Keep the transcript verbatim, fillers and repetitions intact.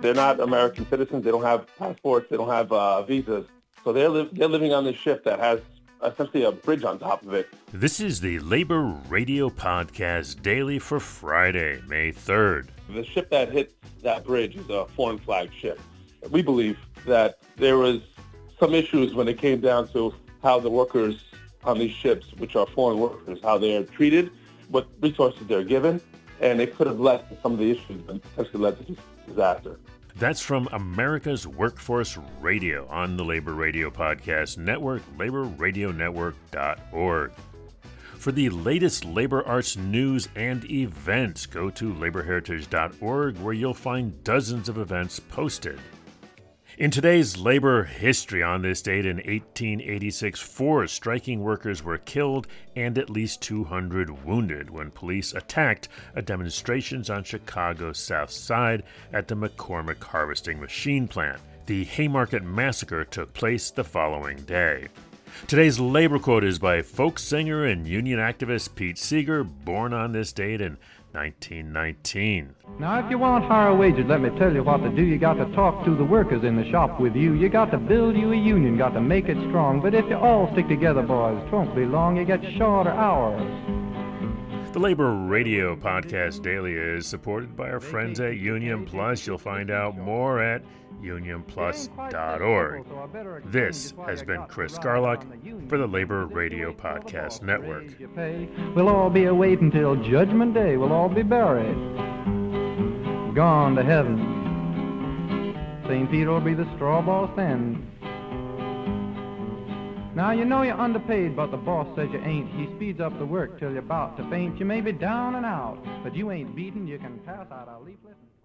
They're not American citizens. They don't have passports. They don't have uh, visas. So they're, li- they're living on this ship that has essentially a bridge on top of it. This is the Labor Radio Podcast Daily for Friday, May third. The ship that hit that bridge is a foreign flag ship. We believe that there was some issues when it came down to how the workers on these ships, which are foreign workers, how they are treated, what resources they're given, and it could have led to some of the issues and potentially led to disaster. That's from America's Workforce Radio on the Labor Radio Podcast Network, labor radio network dot org. For the latest labor arts news and events, go to labor heritage dot org, where you'll find dozens of events posted. In today's labor history, on this date in eighteen eighty-six, four striking workers were killed and at least two hundred wounded when police attacked a demonstrations on Chicago's South Side at the McCormick Harvesting Machine Plant. The Haymarket Massacre took place the following day. Today's labor quote is by folk singer and union activist Pete Seeger, born on this date in nineteen nineteen. Now, if you want higher wages, let me tell you what to do. You got to talk to the workers in the shop with you. You got to build you a union, got to make it strong. But if you all stick together, boys, it won't be long. You get shorter hours. The Labor Radio Podcast Daily is supported by our friends at Union Plus. You'll find out more at union plus dot org. This has been Chris Garlock for the Labor Radio Podcast Network. We'll all be awaiting till Judgment Day. We'll all be buried, gone to heaven. Saint Peter will be the straw boss then. Now, you know you're underpaid, but the boss says you ain't. He speeds up the work till you're about to faint. You may be down and out, but you ain't beaten. You can pass out a leaflet.